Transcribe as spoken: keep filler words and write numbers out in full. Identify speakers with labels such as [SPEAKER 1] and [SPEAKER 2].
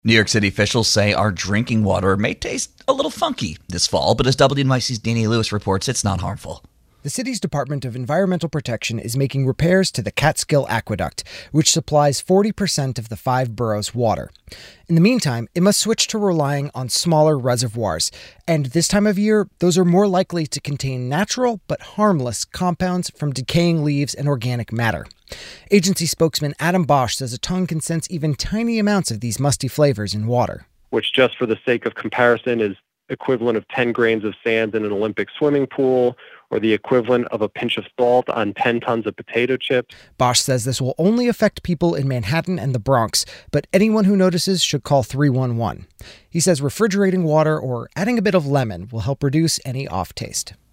[SPEAKER 1] New York City officials say our drinking water may taste a little funky this fall, but as W N Y C's Danny Lewis reports, it's not harmful.
[SPEAKER 2] The city's Department of Environmental Protection is making repairs to the Catskill Aqueduct, which supplies forty percent of the five boroughs' water. In the meantime, it must switch to relying on smaller reservoirs, and this time of year, those are more likely to contain natural but harmless compounds from decaying leaves and organic matter. Agency spokesman Adam Bosch says a tongue can sense even tiny amounts of these musty flavors in water.
[SPEAKER 3] Which, just for the sake of comparison, is equivalent of ten grains of sand in an Olympic swimming pool, or the equivalent of a pinch of salt on ten tons of potato chips.
[SPEAKER 2] Bosch says this will only affect people in Manhattan and the Bronx, but anyone who notices should call three one one. He says refrigerating water or adding a bit of lemon will help reduce any off taste.